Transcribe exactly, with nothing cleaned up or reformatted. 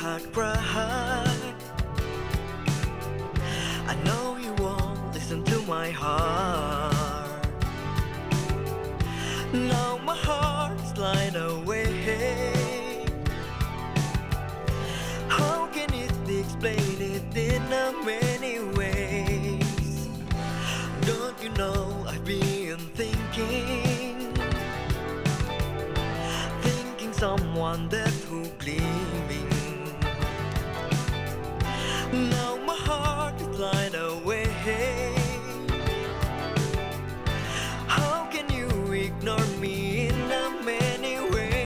heart cry. I know you won't listen to my heart. Now my heart's slide away. How can it be explained it in a many ways? Don't you know I've been thinking, thinking someone that who clean